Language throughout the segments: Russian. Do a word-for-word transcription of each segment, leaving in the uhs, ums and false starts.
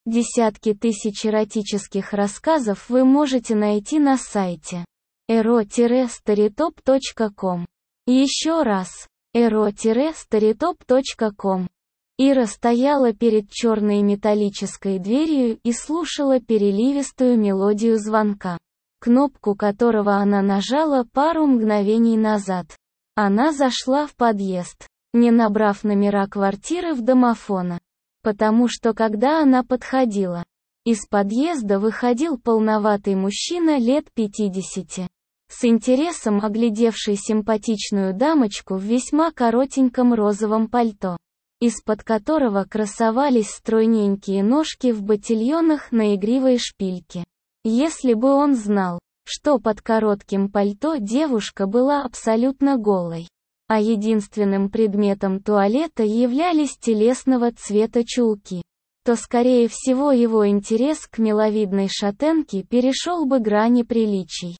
Десятки тысяч эротических рассказов вы можете найти на сайте эро старитоп точка ком. Еще раз, эро старитоп точка ком. Ира стояла перед черной металлической дверью и слушала переливистую мелодию звонка, кнопку которого она нажала пару мгновений назад. Она зашла в подъезд, не набрав номера квартиры в домофона. Потому что когда она подходила, из подъезда выходил полноватый мужчина лет пятидесяти, с интересом оглядевший симпатичную дамочку в весьма коротеньком розовом пальто, из-под которого красовались стройненькие ножки в ботильонах на игривой шпильке. Если бы он знал, что под коротким пальто девушка была абсолютно голой, а единственным предметом туалета являлись телесного цвета чулки, то скорее всего его интерес к миловидной шатенке перешел бы грани приличий.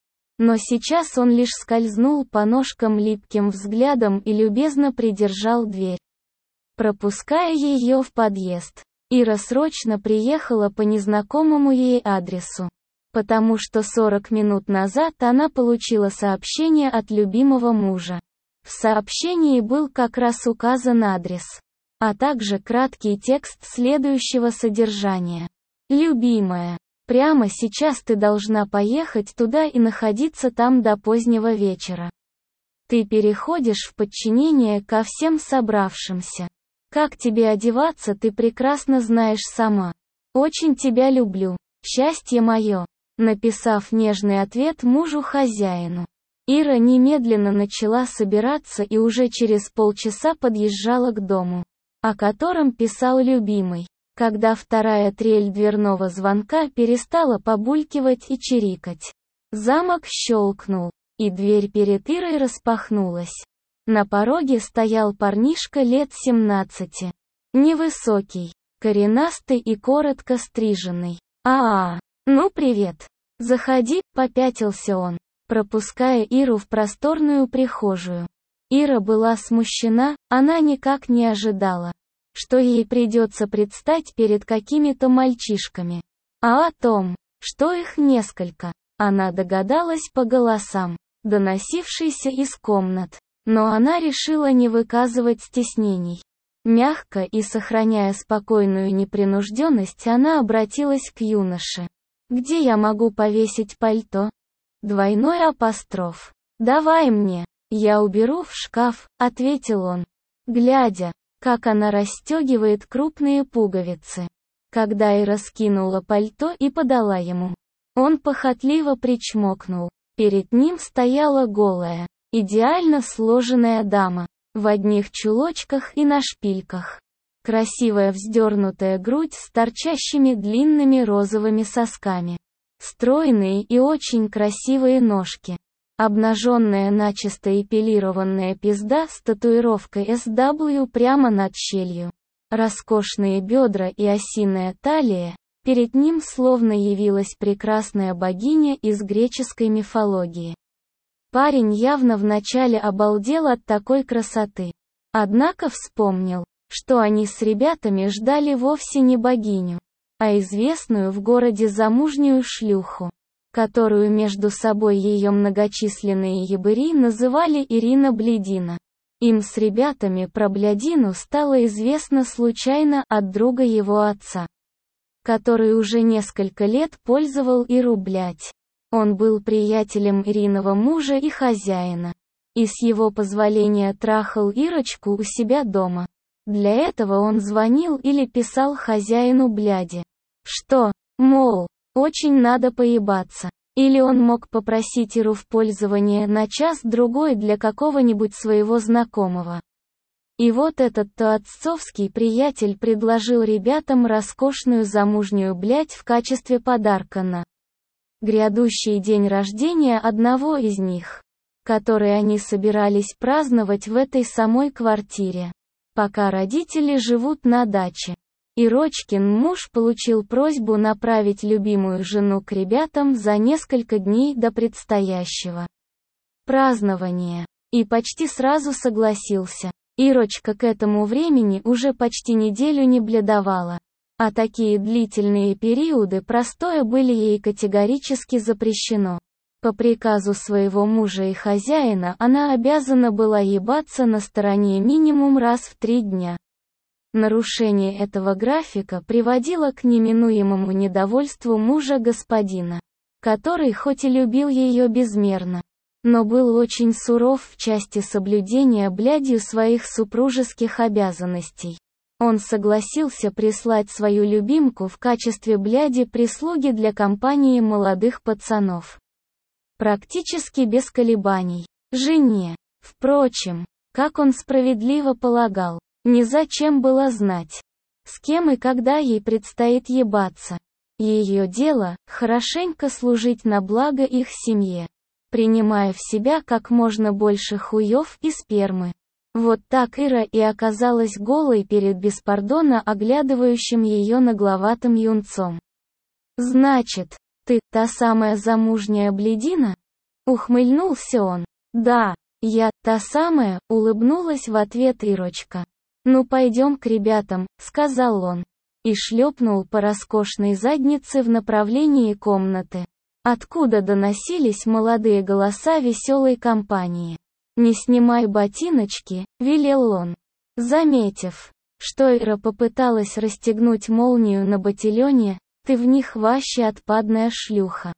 Но сейчас он лишь скользнул по ножкам липким взглядом и любезно придержал дверь, пропуская ее в подъезд. Ира срочно приехала по незнакомому ей адресу, потому что сорок минут назад она получила сообщение от любимого мужа. В сообщении был как раз указан адрес, а также краткий текст следующего содержания. «Любимая, прямо сейчас ты должна поехать туда и находиться там до позднего вечера. Ты переходишь в подчинение ко всем собравшимся. Как тебе одеваться, ты прекрасно знаешь сама. Очень тебя люблю, счастье мое». Написав нежный ответ мужу-хозяину, Ира немедленно начала собираться и уже через полчаса подъезжала к дому, о котором писал любимый, когда вторая трель дверного звонка перестала побулькивать и чирикать. Замок щелкнул, и дверь перед Ирой распахнулась. На пороге стоял парнишка лет семнадцати. Невысокий, коренастый и коротко стриженный. «А-а, ну привет. Заходи», — попятился он, пропуская Иру в просторную прихожую. Ира была смущена, она никак не ожидала, что ей придется предстать перед какими-то мальчишками. А о том, что их несколько, она догадалась по голосам, доносившейся из комнат. Но она решила не выказывать стеснений. Мягко и сохраняя спокойную непринужденность, она обратилась к юноше. «Где я могу повесить пальто?» Двойной апостроф. «Давай мне, я уберу в шкаф», — ответил он, глядя, как она расстегивает крупные пуговицы. Когда Ира скинула пальто и подала ему, он похотливо причмокнул. Перед ним стояла голая, идеально сложенная дама, в одних чулочках и на шпильках. Красивая вздернутая грудь с торчащими длинными розовыми сосками. Стройные и очень красивые ножки. Обнаженная начисто эпилированная пизда с татуировкой эс дабл ю прямо над щелью. Роскошные бедра и осиная талия. Перед ним словно явилась прекрасная богиня из греческой мифологии. Парень явно вначале обалдел от такой красоты. Однако вспомнил, что они с ребятами ждали вовсе не богиню, а известную в городе замужнюю шлюху, которую между собой ее многочисленные ебыри называли Ирина Блядина. Им с ребятами про Блядину стало известно случайно от друга его отца, который уже несколько лет пользовал Иру блядь. Он был приятелем Ириного мужа и хозяина, и с его позволения трахал Ирочку у себя дома. Для этого он звонил или писал хозяину бляди, что, мол, очень надо поебаться. Или он мог попросить Иру в пользование на час-другой для какого-нибудь своего знакомого. И вот этот-то отцовский приятель предложил ребятам роскошную замужнюю блядь в качестве подарка на грядущий день рождения одного из них, который они собирались праздновать в этой самой квартире, пока родители живут на даче. Ирочкин муж получил просьбу направить любимую жену к ребятам за несколько дней до предстоящего празднования, и почти сразу согласился. Ирочка к этому времени уже почти неделю не бледовала. А такие длительные периоды простоя были ей категорически запрещено. По приказу своего мужа и хозяина она обязана была ебаться на стороне минимум раз в три дня. Нарушение этого графика приводило к неминуемому недовольству мужа господина, который хоть и любил ее безмерно, но был очень суров в части соблюдения блядью своих супружеских обязанностей. Он согласился прислать свою любимку в качестве бляди прислуги для компании молодых пацанов. Практически без колебаний. Жене. Впрочем, как он справедливо полагал, незачем было знать, с кем и когда ей предстоит ебаться. Ее дело – хорошенько служить на благо их семье, принимая в себя как можно больше хуев и спермы. Вот так Ира и оказалась голой перед беспардонно оглядывающим ее нагловатым юнцом. «Значит, ты та самая замужняя блядина?» Ухмыльнулся он. «Да, я та самая», — улыбнулась в ответ Ирочка. «Ну пойдем к ребятам», — сказал он. И шлепнул по роскошной заднице в направлении комнаты, откуда доносились молодые голоса веселой компании. «Не снимай ботиночки», — велел он. Заметив, что Ира попыталась расстегнуть молнию на ботильоне, «Ты в них вообще отпадная шлюха.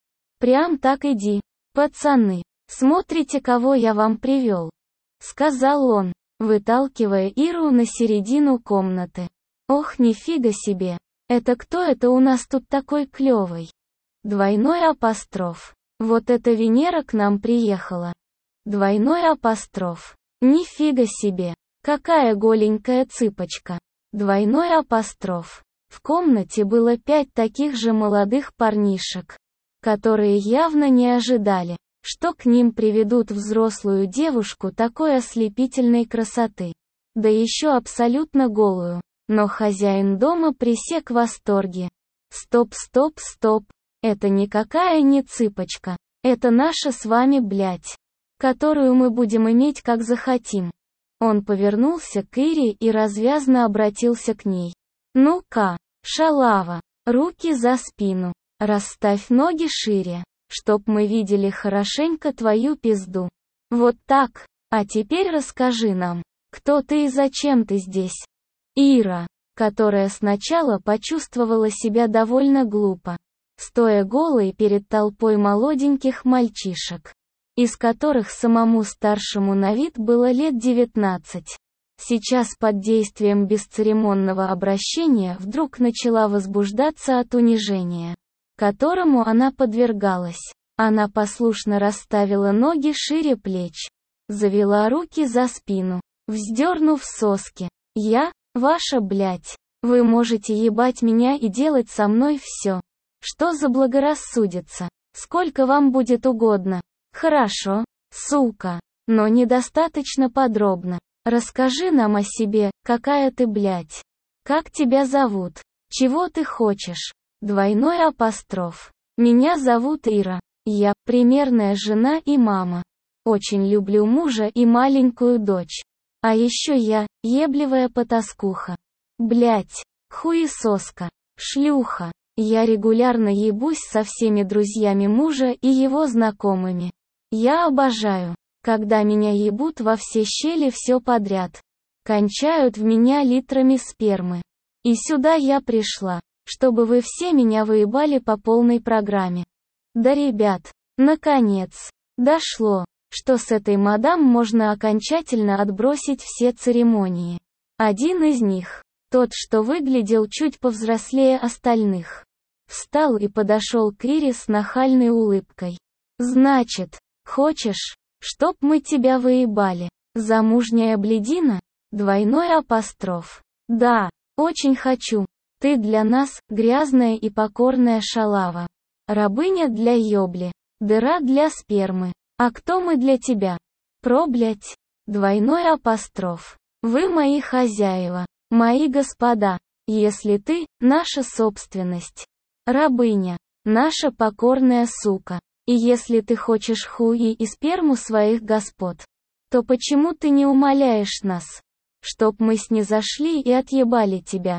Прям так иди, пацаны, смотрите, кого я вам привел», — сказал он, выталкивая Иру на середину комнаты. «Ох, нифига себе, это кто это у нас тут такой клевый?» Двойной апостроф. Вот эта Венера к нам приехала. Двойной апостроф. Нифига себе, какая голенькая цыпочка. Двойной апостроф. В комнате было пять таких же молодых парнишек, которые явно не ожидали, что к ним приведут взрослую девушку такой ослепительной красоты. Да еще абсолютно голую. Но хозяин дома пресек в восторге. Стоп, стоп, стоп. Это никакая не цыпочка. Это наша с вами блядь, которую мы будем иметь как захотим. Он повернулся к Ире и развязно обратился к ней. «Ну-ка, шалава, руки за спину, расставь ноги шире, чтоб мы видели хорошенько твою пизду. Вот так, а теперь расскажи нам, кто ты и зачем ты здесь?» Ира, которая сначала почувствовала себя довольно глупо, стоя голой перед толпой молоденьких мальчишек, из которых самому старшему на вид было лет девятнадцать. Сейчас под действием бесцеремонного обращения вдруг начала возбуждаться от унижения, которому она подвергалась. Она послушно расставила ноги шире плеч, завела руки за спину, вздернув соски. «Я, ваша блядь, вы можете ебать меня и делать со мной все, что заблагорассудится, сколько вам будет угодно. Хорошо, сука, но недостаточно подробно. Расскажи нам о себе, какая ты блядь. Как тебя зовут? Чего ты хочешь?» Двойной апостроф. «Меня зовут Ира. Я примерная жена и мама. Очень люблю мужа и маленькую дочь. А еще я ебливая потаскуха. Блядь, хуесоска, шлюха. Я регулярно ебусь со всеми друзьями мужа и его знакомыми. Я обожаю, когда меня ебут во все щели все подряд. Кончают в меня литрами спермы. И сюда я пришла, чтобы вы все меня выебали по полной программе. Да, ребят, наконец, дошло, что с этой мадам можно окончательно отбросить все церемонии. Один из них, тот, что выглядел чуть повзрослее остальных, встал и подошел к Ире с нахальной улыбкой. «Значит, хочешь, чтоб мы тебя выебали, замужняя блядина?» Двойной апостроф. «Да, очень хочу. Ты для нас, грязная и покорная шалава. Рабыня для ёбли. Дыра для спермы. А кто мы для тебя? Про, блядь. Двойной апостроф. Вы мои хозяева, мои господа. Если ты – наша собственность. Рабыня – наша покорная сука. И если ты хочешь хуи и сперму своих господ, то почему ты не умоляешь нас, чтоб мы снизошли и отъебали тебя?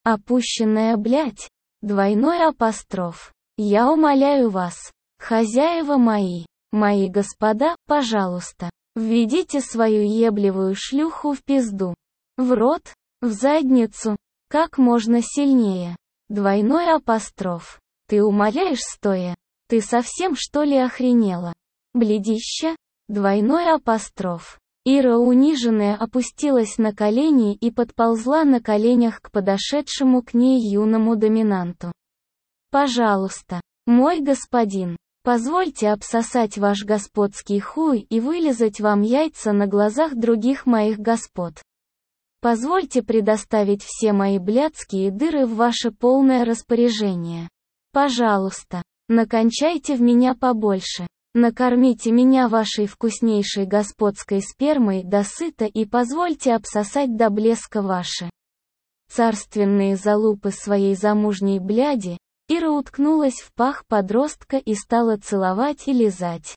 Опущенная блядь. Двойной апостроф. Я умоляю вас, хозяева мои, мои господа, пожалуйста, введите свою ебливую шлюху в пизду. В рот, в задницу, как можно сильнее. Двойной апостроф. Ты умоляешь стоя? Ты совсем что ли охренела? Блядища? Двойной апостроф. Ира униженная опустилась на колени и подползла на коленях к подошедшему к ней юному доминанту. «Пожалуйста, мой господин, позвольте обсосать ваш господский хуй и вылизать вам яйца на глазах других моих господ. Позвольте предоставить все мои блядские дыры в ваше полное распоряжение. Пожалуйста, накончайте в меня побольше. Накормите меня вашей вкуснейшей господской спермой досыта и позвольте обсосать до блеска ваши царственные залупы своей замужней бляди». Ира уткнулась в пах подростка и стала целовать и лизать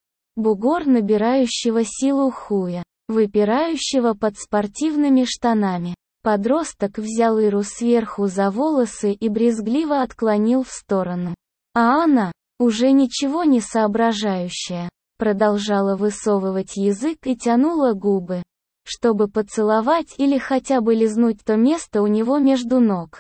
бугор набирающего силу хуя, выпирающего под спортивными штанами. Подросток взял Иру сверху за волосы и брезгливо отклонил в сторону. А она, уже ничего не соображающая, продолжала высовывать язык и тянула губы, чтобы поцеловать или хотя бы лизнуть то место у него между ног,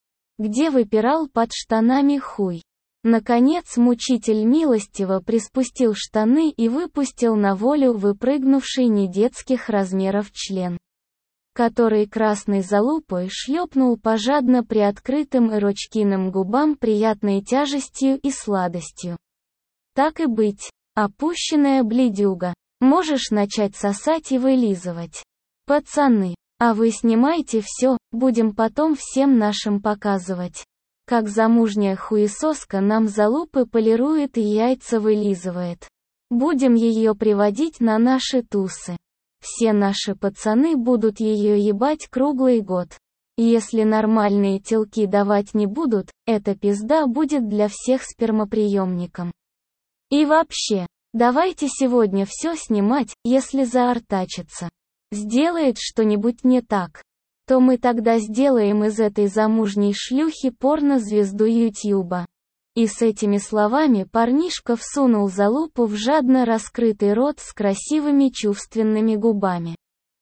где выпирал под штанами хуй. Наконец мучитель милостиво приспустил штаны и выпустил на волю выпрыгнувший недетских размеров член, который красной залупой шлепнул по жадно приоткрытым эрочкиным губам приятной тяжестью и сладостью. Так и быть, опущенная блядюга, можешь начать сосать и вылизывать. Пацаны, а вы снимайте все, будем потом всем нашим показывать, как замужняя хуесоска нам залупы полирует и яйца вылизывает. Будем ее приводить на наши тусы. Все наши пацаны будут ее ебать круглый год. Если нормальные телки давать не будут, эта пизда будет для всех спермоприемником. И вообще, давайте сегодня все снимать, если заортачится. Сделает что-нибудь не так, то мы тогда сделаем из этой замужней шлюхи порно-звезду Ютьюба. И с этими словами парнишка всунул залупу в жадно раскрытый рот с красивыми чувственными губами.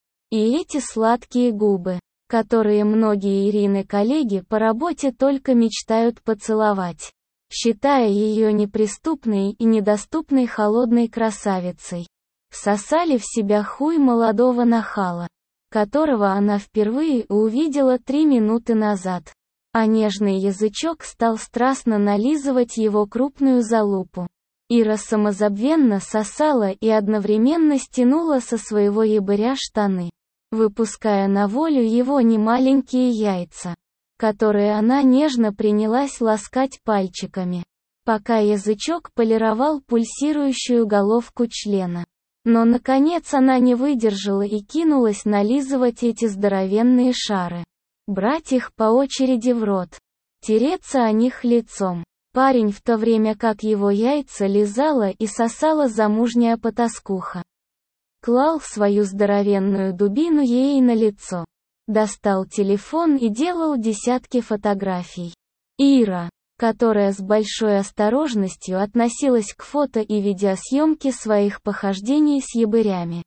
И эти сладкие губы, которые многие Ирины-коллеги по работе только мечтают поцеловать, считая ее неприступной и недоступной холодной красавицей, всосали в себя хуй молодого нахала, которого она впервые увидела три минуты назад. А нежный язычок стал страстно нализывать его крупную залупу. Ира самозабвенно сосала и одновременно стянула со своего ебыря штаны, выпуская на волю его немаленькие яйца, которые она нежно принялась ласкать пальчиками, пока язычок полировал пульсирующую головку члена. Но наконец она не выдержала и кинулась нализывать эти здоровенные шары. Брать их по очереди в рот. Тереться о них лицом. Парень в то время как его яйца лизала и сосала замужняя потаскуха, клал свою здоровенную дубину ей на лицо. Достал телефон и делал десятки фотографий. Ира, которая с большой осторожностью относилась к фото и видеосъемке своих похождений с ебырями,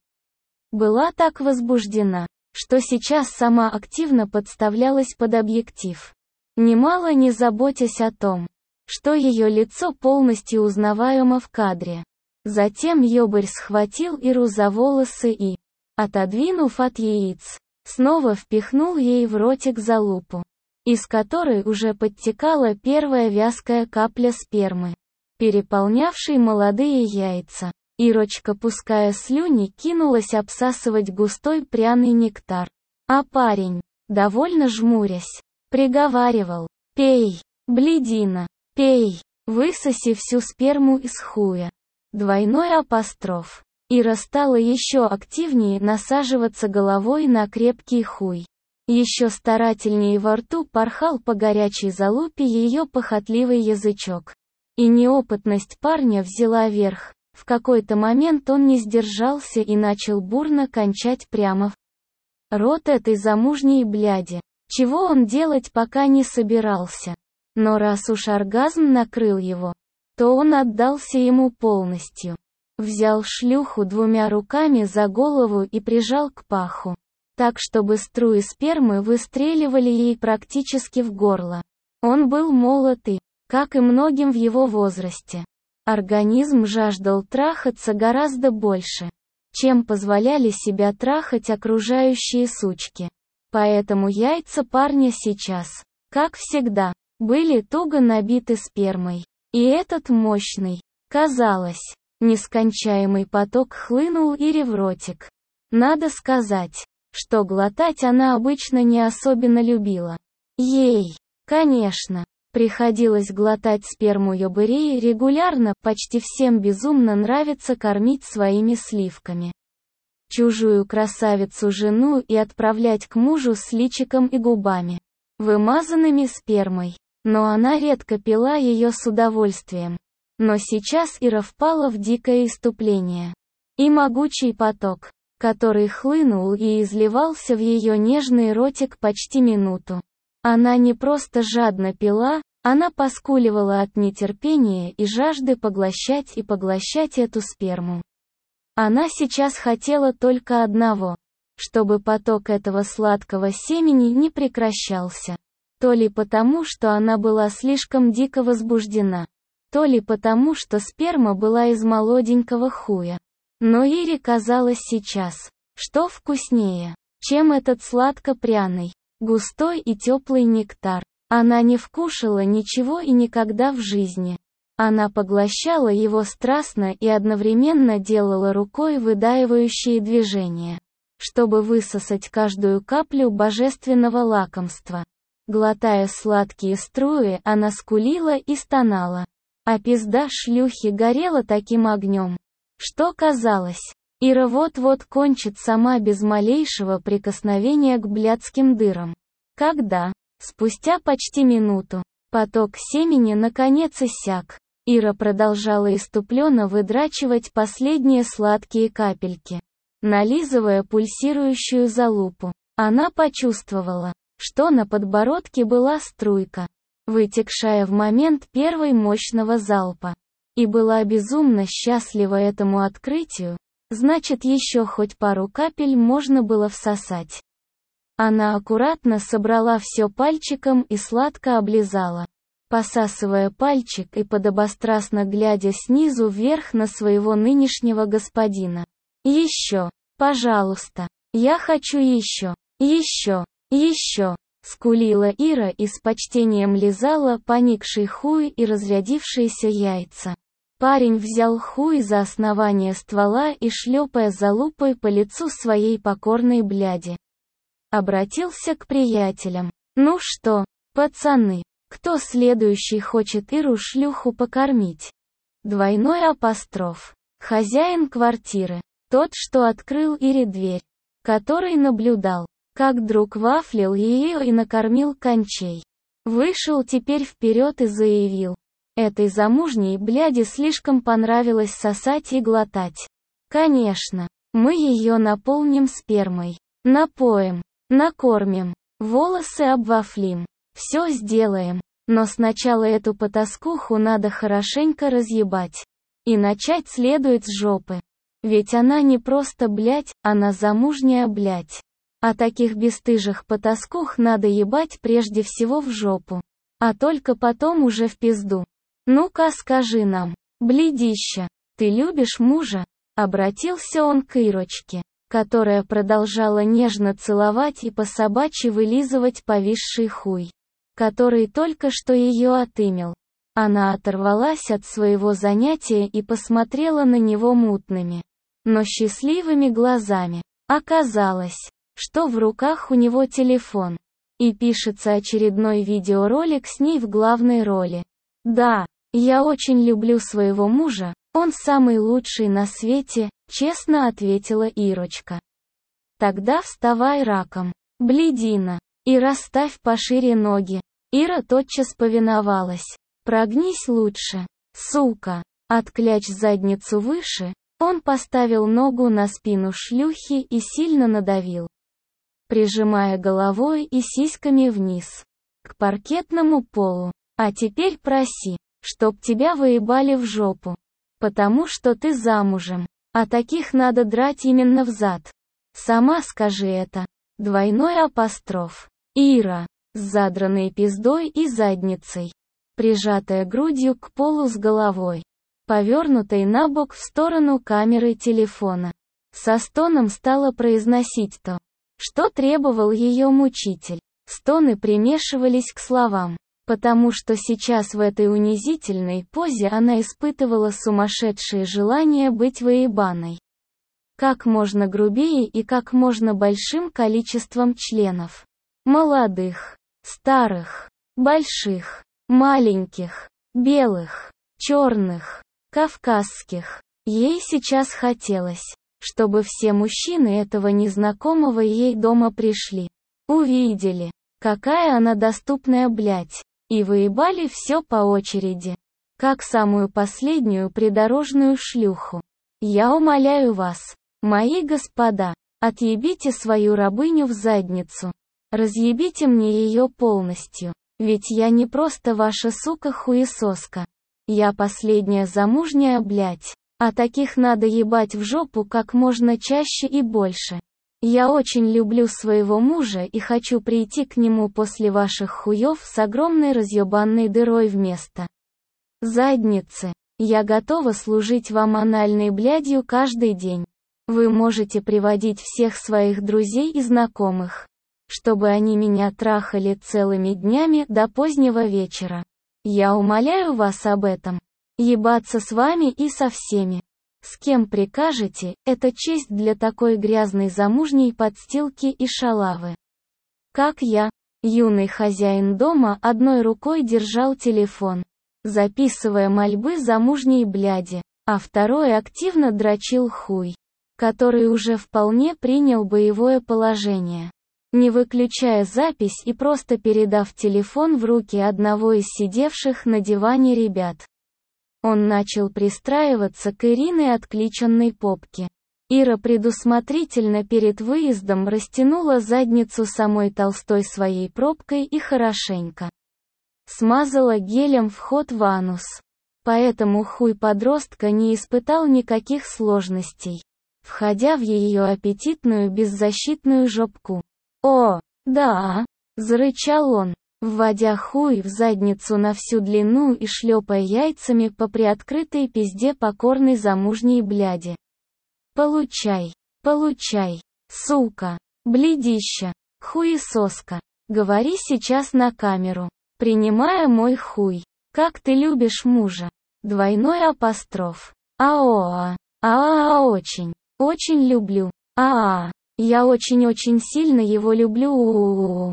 была так возбуждена, что сейчас сама активно подставлялась под объектив, немало не заботясь о том, что ее лицо полностью узнаваемо в кадре. Затем ёбарь схватил Иру за волосы и, отодвинув от яиц, снова впихнул ей в ротик залупу, из которой уже подтекала первая вязкая капля спермы, переполнявшей молодые яйца. Ирочка, пуская слюни, кинулась обсасывать густой пряный нектар. А парень, довольно жмурясь, приговаривал: «Пей, блядина, пей, высоси всю сперму из хуя». Двойной апостроф. Ира стала еще активнее насаживаться головой на крепкий хуй. Еще старательнее во рту порхал по горячей залупе ее похотливый язычок. И неопытность парня взяла верх. В какой-то момент он не сдержался и начал бурно кончать прямо в рот этой замужней бляди. чего он делать пока не собирался. Но раз уж оргазм накрыл его, то он отдался ему полностью. Взял шлюху двумя руками за голову и прижал к паху, так чтобы струи спермы выстреливали ей практически в горло. Он был молод и, как и многим в его возрасте, организм жаждал трахаться гораздо больше, чем позволяли себя трахать окружающие сучки. Поэтому яйца парня сейчас, как всегда, были туго набиты спермой. И этот мощный, казалось, нескончаемый поток хлынул Ире в ротик. Надо сказать, что глотать она обычно не особенно любила. Ей, конечно, приходилось глотать сперму ебырей регулярно, почти всем безумно нравится кормить своими сливками чужую красавицу-жену и отправлять к мужу с личиком и губами, вымазанными спермой. Но она редко пила ее с удовольствием. Но сейчас Ира впала в дикое иступление. И могучий поток, который хлынул и изливался в ее нежный ротик почти минуту. Она не просто жадно пила, она поскуливала от нетерпения и жажды поглощать и поглощать эту сперму. Она сейчас хотела только одного, чтобы поток этого сладкого семени не прекращался. То ли потому, что она была слишком дико возбуждена, то ли потому, что сперма была из молоденького хуя. Но Ире казалось сейчас, что вкуснее, чем этот сладко-пряный, густой и теплый нектар. Она не вкушала ничего и никогда в жизни. Она поглощала его страстно и одновременно делала рукой выдаивающие движения, чтобы высосать каждую каплю божественного лакомства. Глотая сладкие струи, она скулила и стонала. А пизда шлюхи горела таким огнем, что казалось, Ира вот-вот кончит сама без малейшего прикосновения к блядским дырам. Когда, спустя почти минуту, поток семени наконец иссяк, Ира продолжала иступленно выдрачивать последние сладкие капельки, нализывая пульсирующую залупу. Она почувствовала, что на подбородке была струйка, вытекшая в момент первой мощного залпа. И была безумно счастлива этому открытию, значит еще хоть пару капель можно было всосать. Она аккуратно собрала все пальчиком и сладко облизала, посасывая пальчик и подобострастно глядя снизу вверх на своего нынешнего господина. «Еще, пожалуйста, я хочу еще, еще». «Еще!» — скулила Ира и с почтением лизала поникший хуй и разрядившиеся яйца. Парень взял хуй за основание ствола и, шлепая залупой по лицу своей покорной бляди, обратился к приятелям. «Ну что, пацаны, кто следующий хочет Иру-шлюху покормить?» Двойной апостроф. Хозяин квартиры, тот, что открыл Ире дверь, который наблюдал, как друг вафлил ее и накормил кончей, вышел теперь вперед и заявил: этой замужней бляди слишком понравилось сосать и глотать. Конечно, мы ее наполним спермой, напоим, накормим, волосы обвафлим, все сделаем, но сначала эту потаскуху надо хорошенько разъебать. И начать следует с жопы. Ведь она не просто блядь, она замужняя блядь. А таких бесстыжих потаскух надо ебать прежде всего в жопу. А только потом уже в пизду. Ну-ка скажи нам, блядища, ты любишь мужа? Обратился он к Ирочке, которая продолжала нежно целовать и по-собачьи вылизывать повисший хуй, который только что ее отымел. Она оторвалась от своего занятия и посмотрела на него мутными, но счастливыми глазами. Оказалось, что в руках у него телефон, и пишется очередной видеоролик с ней в главной роли. «Да, я очень люблю своего мужа, он самый лучший на свете», — честно ответила Ирочка. «Тогда вставай раком, блядина, и расставь пошире ноги». Ира тотчас повиновалась. «Прогнись лучше, сука». Откляч задницу выше, он поставил ногу на спину шлюхи и сильно надавил. прижимая головой и сиськами вниз к паркетному полу. А теперь проси, чтоб тебя выебали в жопу. Потому что ты замужем. А таких надо драть именно взад. Сама скажи это. Двойной апостроф. Ира. С задранной пиздой и задницей. Прижатая грудью к полу с головой. Повернутой на бок в сторону камеры телефона. Со стоном стала произносить то, что требовал ее мучитель. Стоны примешивались к словам. Потому что сейчас в этой унизительной позе она испытывала сумасшедшее желание быть выебаной. Как можно грубее и как можно большим количеством членов. Молодых, старых, больших, маленьких, белых, черных, кавказских. Ей сейчас хотелось, чтобы все мужчины этого незнакомого ей дома пришли. Увидели, какая она доступная блядь. И выебали все по очереди. Как самую последнюю придорожную шлюху. Я умоляю вас, мои господа, отъебите свою рабыню в задницу. Разъебите мне ее полностью. Ведь я не просто ваша сука-хуесоска. Я последняя замужняя блядь. А таких надо ебать в жопу как можно чаще и больше. Я очень люблю своего мужа и хочу прийти к нему после ваших хуев с огромной разъебанной дырой вместо задницы. Я готова служить вам анальной блядью каждый день. Вы можете приводить всех своих друзей и знакомых, чтобы они меня трахали целыми днями до позднего вечера. Я умоляю вас об этом. Ебаться с вами и со всеми. С кем прикажете, это честь для такой грязной замужней подстилки и шалавы. Как я, юный хозяин дома, одной рукой держал телефон, записывая мольбы замужней бляди, а второй активно дрочил хуй, который уже вполне принял боевое положение. Не выключая запись и просто передав телефон в руки одного из сидевших на диване ребят. Он начал пристраиваться к Ириной откличенной попке. Ира предусмотрительно перед выездом растянула задницу самой толстой своей пробкой и хорошенько смазала гелем вход в анус. Поэтому хуй подростка не испытал никаких сложностей, входя в ее аппетитную беззащитную жопку. «О, да!» – зарычал он, вводя хуй в задницу на всю длину и шлепая яйцами по приоткрытой пизде покорной замужней бляди. «Получай, получай, сука, блядища, хуесоска, говори сейчас на камеру, принимая мой хуй, как ты любишь мужа». Двойной апостроф. «Аоа, аа, очень, очень люблю, аа, я очень-очень сильно его люблю, у-у-у,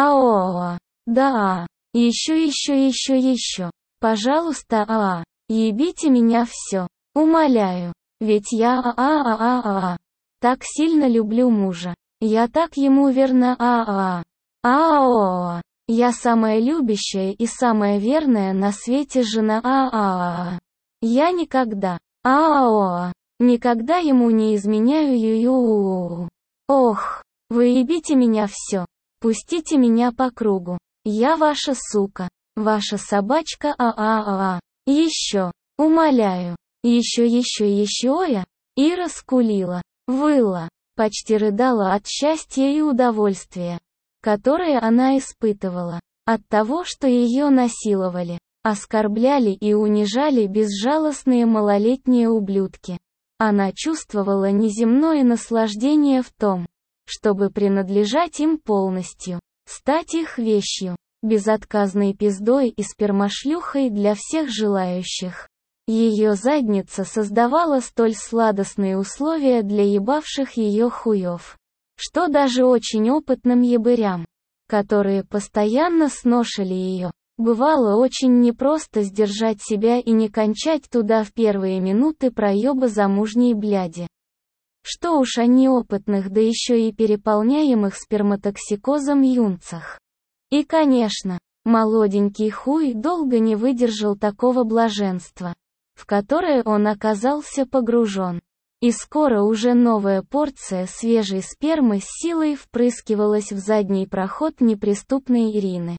аоа». Да, еще, еще, еще, еще. Пожалуйста, а, ебите меня все. Умоляю. Ведь я а а а а а так сильно люблю мужа. Я так ему верна а а а а Я самая любящая и самая верная на свете жена а а а Я никогда а а никогда ему не изменяю ю-ю. Ох, вы ебите меня все. Пустите меня по кругу. Я ваша сука, ваша собачка а-а-а. Еще, умоляю, еще, еще, еще я. Ира скулила, выла, почти рыдала от счастья и удовольствия, которое она испытывала, от того, что ее насиловали, оскорбляли и унижали безжалостные малолетние ублюдки. Она чувствовала неземное наслаждение в том, чтобы принадлежать им полностью. Стать их вещью, безотказной пиздой и спермошлюхой для всех желающих. Ее задница создавала столь сладостные условия для ебавших ее хуев, что даже очень опытным ебырям, которые постоянно сношили ее, бывало очень непросто сдержать себя и не кончать туда в первые минуты проеба замужней бляди. Что уж о неопытных, да еще и переполняемых сперматоксикозом юнцах. И, конечно, молоденький хуй долго не выдержал такого блаженства, в которое он оказался погружен. И скоро уже новая порция свежей спермы с силой впрыскивалась в задний проход неприступной Ирины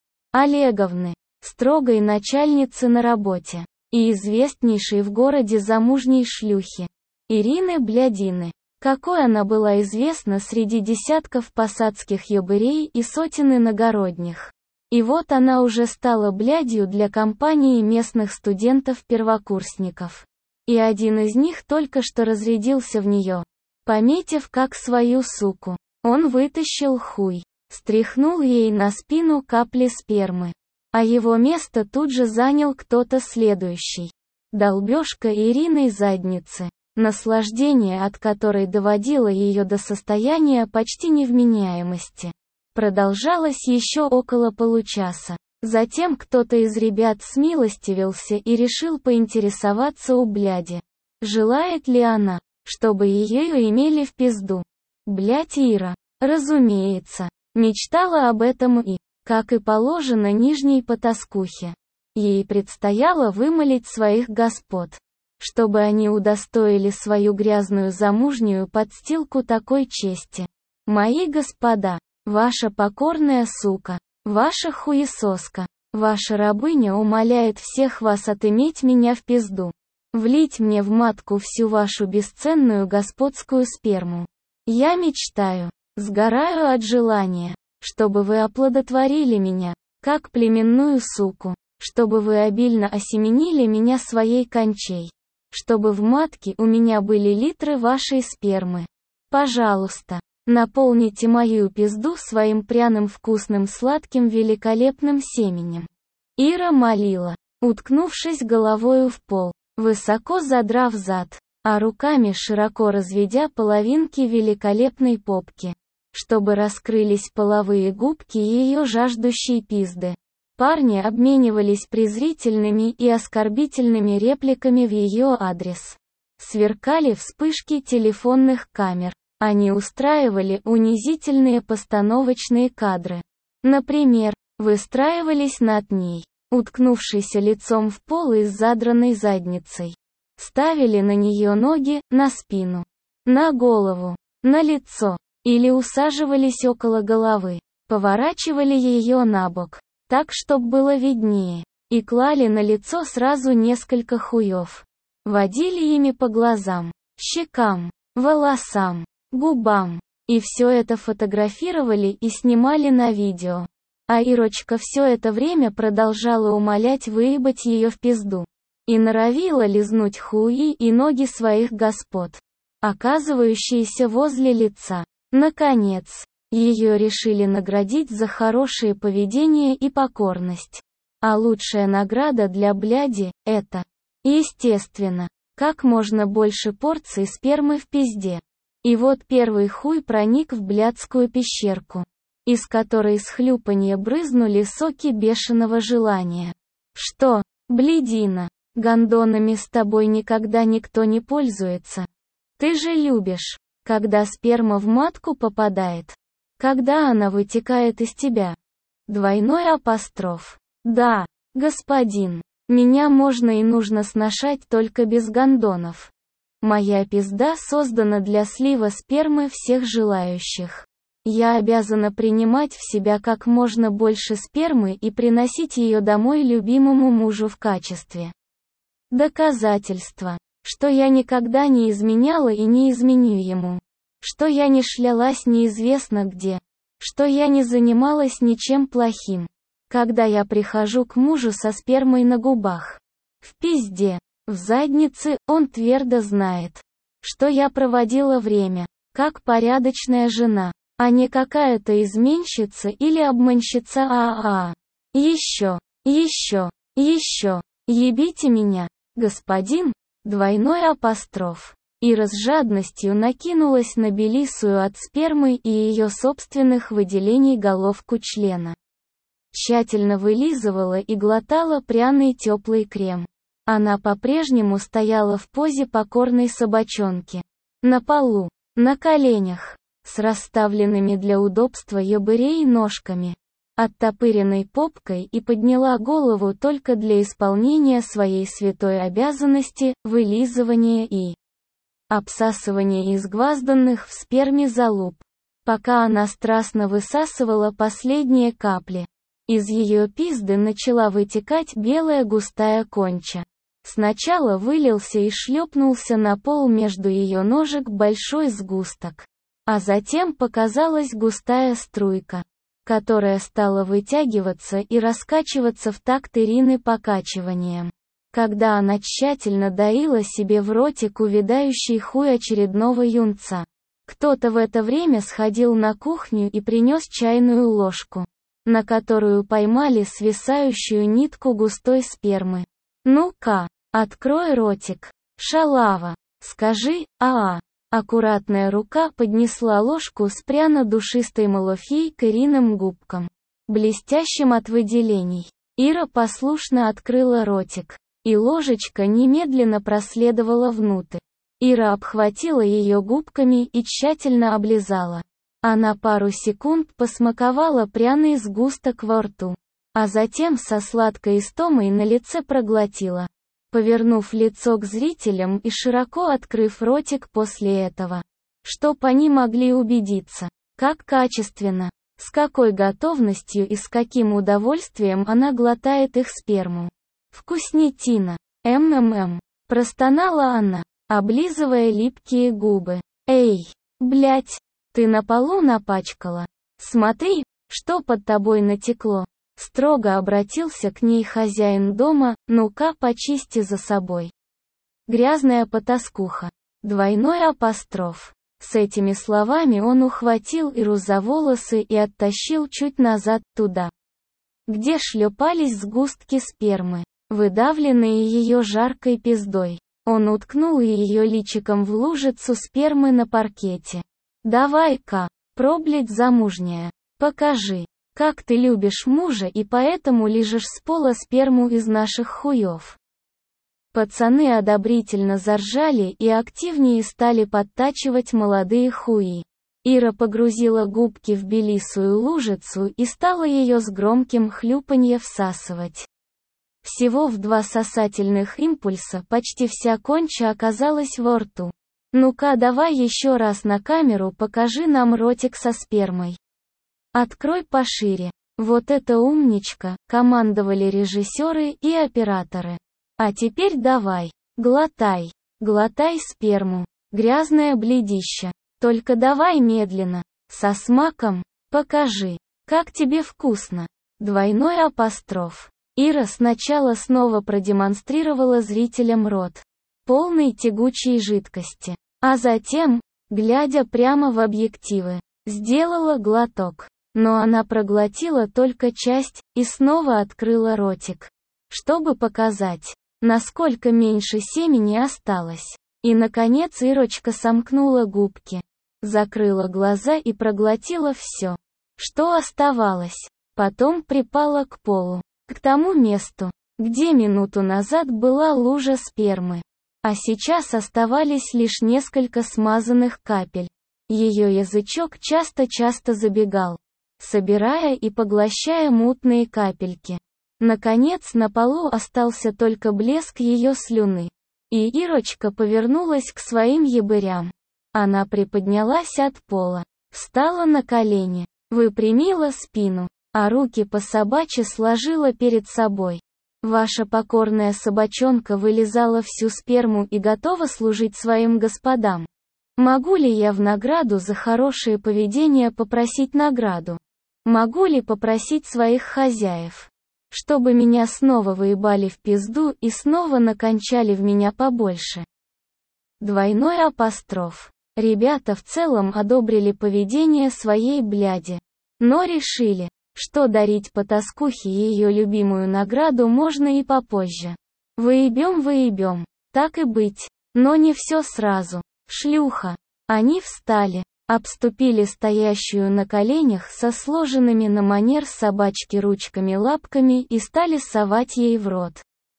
Олеговны, строгой начальницы на работе, и известнейшей в городе замужней шлюхи, Ирины Блядины. Какой она была известна среди десятков посадских ебырей и сотен иногородних. И вот она уже стала блядью для компании местных студентов-первокурсников. И один из них только что разрядился в нее, пометив как свою суку. Он вытащил хуй, стряхнул ей на спину капли спермы. А его место тут же занял кто-то следующий. Долбежка Ириной задницы, наслаждение от которой доводило ее до состояния почти невменяемости. Продолжалось еще около получаса. Затем кто-то из ребят смилостивился и решил поинтересоваться у бляди, желает ли она, чтобы ее имели в пизду. Блядь Ира, разумеется, мечтала об этом и, как и положено нижней потаскухе, ей предстояло вымолить своих господ, чтобы они удостоили свою грязную замужнюю подстилку такой чести. Мои господа, ваша покорная сука, ваша хуесоска, ваша рабыня умоляет всех вас отыметь меня в пизду, влить мне в матку всю вашу бесценную господскую сперму. Я мечтаю, сгораю от желания, чтобы вы оплодотворили меня, как племенную суку, чтобы вы обильно осеменили меня своей кончей, чтобы в матке у меня были литры вашей спермы. Пожалуйста, наполните мою пизду своим пряным вкусным сладким великолепным семенем. Ира молила, уткнувшись головою в пол, высоко задрав зад, а руками широко разведя половинки великолепной попки, чтобы раскрылись половые губки ее жаждущей пизды. Парни обменивались презрительными и оскорбительными репликами в ее адрес. Сверкали вспышки телефонных камер. Они устраивали унизительные постановочные кадры. Например, выстраивались над ней, уткнувшейся лицом в пол и с задранной задницей. Ставили на нее ноги, на спину, на голову, на лицо, или усаживались около головы, поворачивали ее на бок, так чтоб было виднее, и клали на лицо сразу несколько хуев. Водили ими по глазам, щекам, волосам, губам, и все это фотографировали и снимали на видео. А Ирочка все это время продолжала умолять выебать ее в пизду. И норовила лизнуть хуи и ноги своих господ, оказывающиеся возле лица. Наконец, ее решили наградить за хорошее поведение и покорность. А лучшая награда для бляди – это, естественно, как можно больше порций спермы в пизде. И вот первый хуй проник в блядскую пещерку, из которой с хлюпанья брызнули соки бешеного желания. Что, блядина, гондонами с тобой никогда никто не пользуется? Ты же любишь, когда сперма в матку попадает, когда она вытекает из тебя. Двойной апостроф. Да, господин, меня можно и нужно сношать только без гондонов. Моя пизда создана для слива спермы всех желающих. Я обязана принимать в себя как можно больше спермы и приносить ее домой любимому мужу в качестве доказательства, что я никогда не изменяла и не изменю ему, что я не шлялась неизвестно где, что я не занималась ничем плохим, когда я прихожу к мужу со спермой на губах. В пизде, в заднице, он твердо знает, что я проводила время, как порядочная жена, а не какая-то изменщица или обманщица ААА. Еще, еще, еще, ебите меня, господин, двойной апостроф. Ира с жадностью накинулась на белисую от спермы и ее собственных выделений головку члена. Тщательно вылизывала и глотала пряный теплый крем. Она по-прежнему стояла в позе покорной собачонки. На полу, на коленях, с расставленными для удобства ебырей ножками, оттопыренной попкой, и подняла голову только для исполнения своей святой обязанности, вылизывания и обсасывание изгвазданных в сперме залуп. Пока она страстно высасывала последние капли, из ее пизды начала вытекать белая густая конча. Сначала вылился и шлепнулся на пол между ее ножек большой сгусток. А затем показалась густая струйка, которая стала вытягиваться и раскачиваться в такт Ирины покачиванием. Когда она тщательно доила себе в ротик увядающий хуй очередного юнца. Кто-то в это время сходил на кухню и принес чайную ложку, на которую поймали свисающую нитку густой спермы. «Ну-ка, открой ротик, шалава, скажи «а-а». Аккуратная рука поднесла ложку с пряно-душистой малафьей к Ириным губкам, блестящим от выделений. Ира послушно открыла ротик, и ложечка немедленно проследовала внутрь. Ира обхватила ее губками и тщательно облизала. Она пару секунд посмаковала пряный сгусток во рту, а затем со сладкой истомой на лице проглотила, повернув лицо к зрителям и широко открыв ротик после этого, чтоб они могли убедиться, как качественно, с какой готовностью и с каким удовольствием она глотает их сперму. «Вкуснятина! М-м-м!» – простонала она, облизывая липкие губы. «Эй, блядь, ты на полу напачкала? Смотри, что под тобой натекло!» Строго обратился к ней хозяин дома, «Ну-ка, почисти за собой. Грязная потаскуха». Двойной апостроф. С этими словами он ухватил Иру за волосы и оттащил чуть назад туда, где шлепались сгустки спермы, выдавленные ее жаркой пиздой. Он уткнул ее личиком в лужицу спермы на паркете. «Давай-ка, проблядь замужняя, покажи, как ты любишь мужа и поэтому лижешь с пола сперму из наших хуев». Пацаны одобрительно заржали и активнее стали подтачивать молодые хуи. Ира погрузила губки в белисую лужицу и стала ее с громким хлюпанье всасывать. Всего в два сосательных импульса почти вся конча оказалась во рту. «Ну-ка, давай еще раз на камеру покажи нам ротик со спермой. Открой пошире. Вот это умничка», — командовали режиссеры и операторы. «А теперь давай, глотай, глотай сперму, грязное блядище. Только давай медленно, со смаком, покажи, как тебе вкусно». Двойной апостроф. Ира сначала снова продемонстрировала зрителям рот, полный тягучей жидкости, а затем, глядя прямо в объективы, сделала глоток. Но она проглотила только часть и снова открыла ротик, чтобы показать, насколько меньше семени осталось. И наконец Ирочка сомкнула губки, закрыла глаза и проглотила все, что оставалось. Потом припала к полу, к тому месту, где минуту назад была лужа спермы, а сейчас оставались лишь несколько смазанных капель. Ее язычок часто-часто забегал, собирая и поглощая мутные капельки. Наконец на полу остался только блеск ее слюны. И Ирочка повернулась к своим ебырям. Она приподнялась от пола, встала на колени, выпрямила спину, а руки по-собачьи сложила перед собой. Ваша покорная собачонка вылизала всю сперму и готова служить своим господам. Могу ли я в награду за хорошее поведение попросить награду? Могу ли попросить своих хозяев, чтобы меня снова выебали в пизду и снова накончали в меня побольше? Двойной апостроф. Ребята в целом одобрили поведение своей бляди, но решили, что дарить потаскухе ее любимую награду можно и попозже. Выебем, выебем, так и быть, но не все сразу. Шлюха. Они встали, обступили стоящую на коленях со сложенными на манер собачки ручками лапками и стали совать ей в рот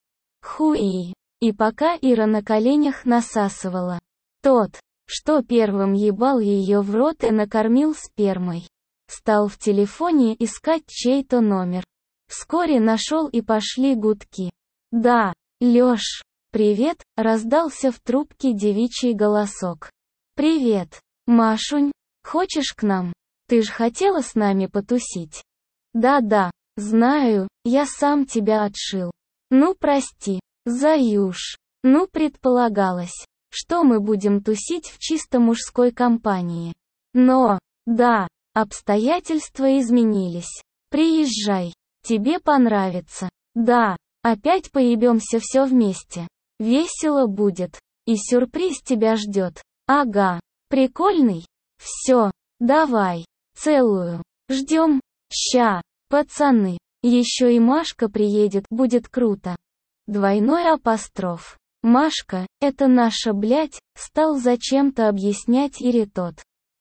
хуи. И пока Ира на коленях насасывала, тот, что первым ебал ее в рот и накормил спермой, стал в телефоне искать чей-то номер. Вскоре нашел и пошли гудки. «Да, Лёш, «Привет», — раздался в трубке девичий голосок. «Привет, Машунь, хочешь к нам? Ты ж хотела с нами потусить?» «Да-да, знаю, я сам тебя отшил. Ну прости, Заюш. Ну предполагалось, что мы будем тусить в чисто мужской компании. Но, да, обстоятельства изменились. Приезжай, тебе понравится. Да, опять поебемся все вместе. Весело будет, и сюрприз тебя ждет. Ага, прикольный? Все, давай, целую. Ждем. Ща, пацаны, еще и Машка приедет, будет круто». Двойной апостроф. Машка, это наша блядь, стал зачем-то объяснять Ире тот,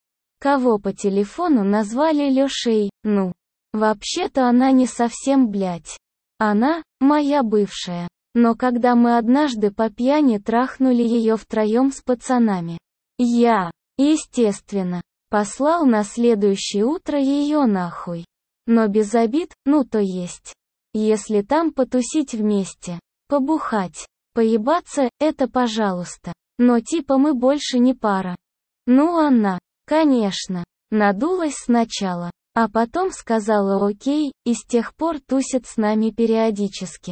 кого по телефону назвали Лешей. Ну, вообще-то она не совсем блядь. Она, моя бывшая. Но когда мы однажды по пьяни трахнули ее втроем с пацанами, я, естественно, послал на следующее утро ее нахуй. Но без обид, ну то есть. Если там потусить вместе, побухать, поебаться, это пожалуйста. Но типа мы больше не пара. Ну она, конечно, надулась сначала, а потом сказала окей, и с тех пор тусит с нами периодически.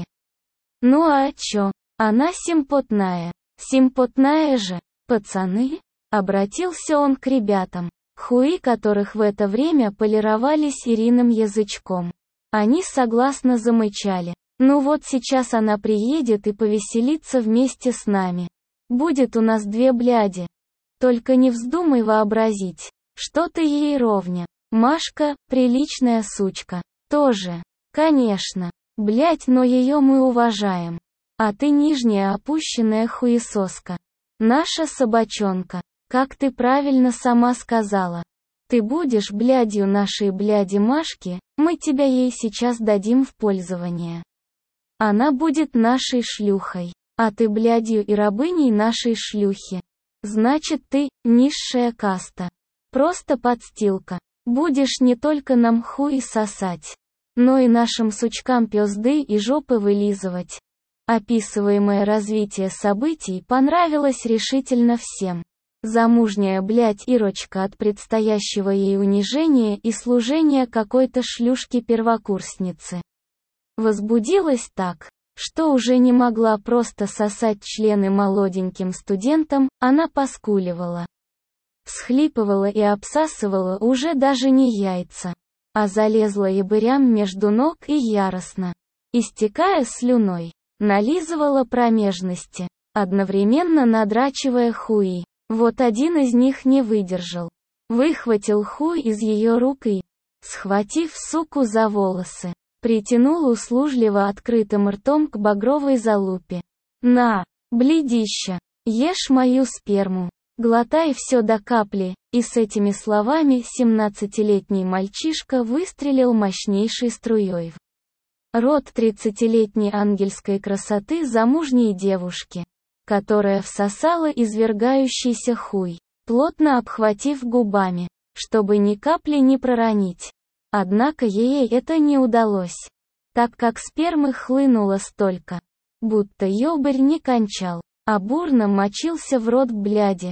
Ну а чё? Она симпотная. Симпотная же, пацаны? Обратился он к ребятам, хуи которых в это время полировались Ириным язычком. Они согласно замычали. Ну вот сейчас она приедет и повеселится вместе с нами. Будет у нас две бляди. Только не вздумай вообразить, что ты ей ровня. Машка, приличная сучка. Тоже. Конечно. Блядь, но ее мы уважаем. А ты нижняя опущенная хуесоска. Наша собачонка. Как ты правильно сама сказала. Ты будешь блядью нашей бляди Машки, мы тебя ей сейчас дадим в пользование. Она будет нашей шлюхой, а ты блядью и рабыней нашей шлюхи. Значит ты, низшая каста. Просто подстилка. Будешь не только нам хуй сосать, но и нашим сучкам пёзды и жопы вылизывать. Описываемое развитие событий понравилось решительно всем. Замужняя блядь Ирочка от предстоящего ей унижения и служения какой-то шлюшки-первокурсницы возбудилась так, что уже не могла просто сосать члены молоденьким студентам, она поскуливала, всхлипывала и обсасывала уже даже не яйца, а залезла ебырям между ног и яростно, истекая слюной, нализывала промежности, одновременно надрачивая хуи. Вот один из них не выдержал. Выхватил хуй из ее рук и, схватив суку за волосы, притянул услужливо открытым ртом к багровой залупе. «На, блядища, ешь мою сперму, глотай все до капли», и с этими словами семнадцатилетний мальчишка выстрелил мощнейшей струей в рот тридцатилетней ангельской красоты замужней девушки, которая всосала извергающийся хуй, плотно обхватив губами, чтобы ни капли не проронить. Однако ей это не удалось, так как спермы хлынуло столько, будто ёбарь не кончал, а бурно мочился в рот бляди.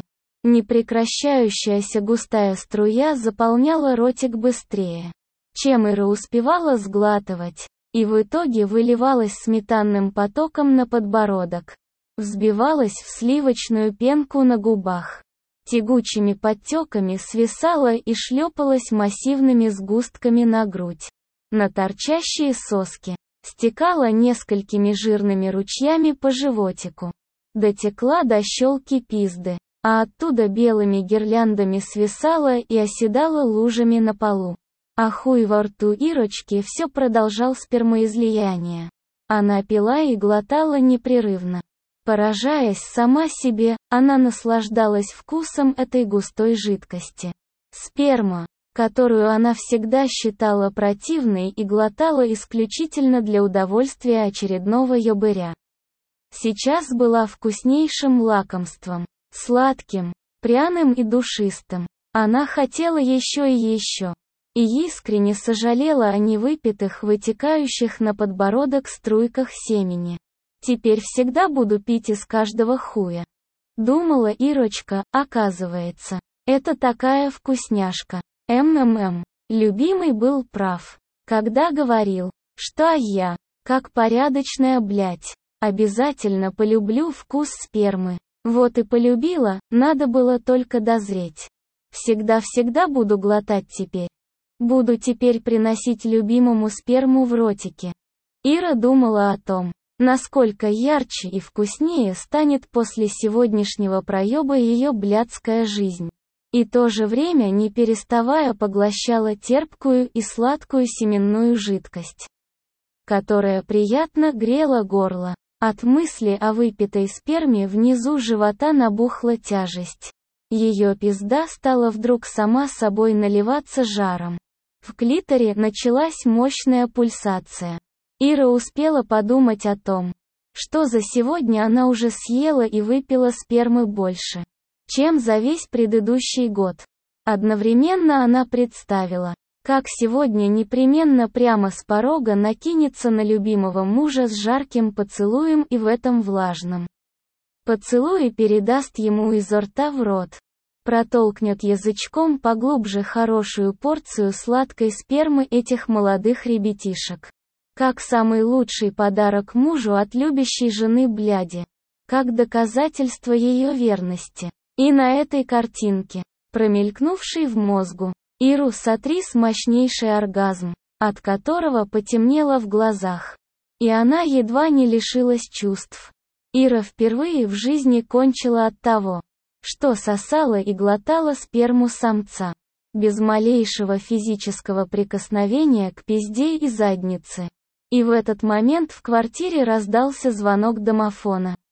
Непрекращающаяся густая струя заполняла ротик быстрее, чем Ира успевала сглатывать, и в итоге выливалась сметанным потоком на подбородок, взбивалась в сливочную пенку на губах, тягучими подтеками свисала и шлепалась массивными сгустками на грудь, на торчащие соски, стекала несколькими жирными ручьями по животику, дотекла до щелки пизды, а оттуда белыми гирляндами свисала и оседала лужами на полу. А хуй во рту Ирочки все продолжал спермоизлияние. Она пила и глотала непрерывно. Поражаясь сама себе, она наслаждалась вкусом этой густой жидкости. Сперма, которую она всегда считала противной и глотала исключительно для удовольствия очередного ёбыря, сейчас была вкуснейшим лакомством, сладким, пряным и душистым. Она хотела еще и еще. И искренне сожалела о невыпитых, вытекающих на подбородок струйках семени. Теперь всегда буду пить из каждого хуя. Думала Ирочка, оказывается. Это такая вкусняшка. МММ. Любимый был прав, когда говорил, что а я, как порядочная блядь, обязательно полюблю вкус спермы. Вот и полюбила, надо было только дозреть. Всегда-всегда буду глотать теперь. Буду теперь приносить любимому сперму в ротике. Ира думала о том, насколько ярче и вкуснее станет после сегодняшнего проеба ее блядская жизнь. И в то же время не переставая поглощала терпкую и сладкую семенную жидкость, которая приятно грела горло. От мысли о выпитой сперме внизу живота набухла тяжесть. Ее пизда стала вдруг сама собой наливаться жаром. В клиторе началась мощная пульсация. Ира успела подумать о том, что за сегодня она уже съела и выпила спермы больше, чем за весь предыдущий год. Одновременно она представила, как сегодня непременно прямо с порога накинется на любимого мужа с жарким поцелуем и в этом влажном поцелуе передаст ему изо рта в рот, протолкнет язычком поглубже хорошую порцию сладкой спермы этих молодых ребятишек. Как самый лучший подарок мужу от любящей жены бляди. Как доказательство ее верности. И на этой картинке, промелькнувшей в мозгу, Иру сотряс мощнейший оргазм, от которого потемнело в глазах. И она едва не лишилась чувств. Ира впервые в жизни кончила от того, что сосала и глотала сперму самца, без малейшего физического прикосновения к пизде и заднице. И в этот момент в квартире раздался звонок домофона.